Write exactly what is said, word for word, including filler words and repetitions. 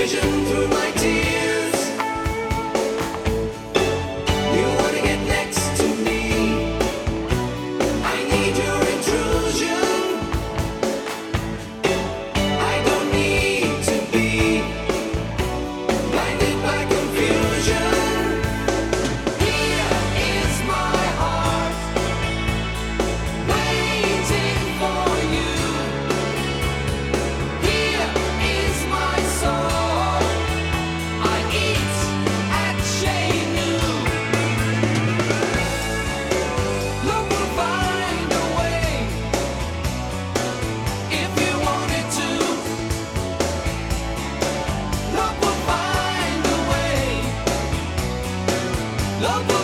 vision through my tears. You wanna get next to me. I need your intrusion. I don't need to be blinded by confusion. Here is my heart waiting for you. Here is my soul. I eat at Chez Nous. Love will find a way if you want it to. Love will find a way. Love will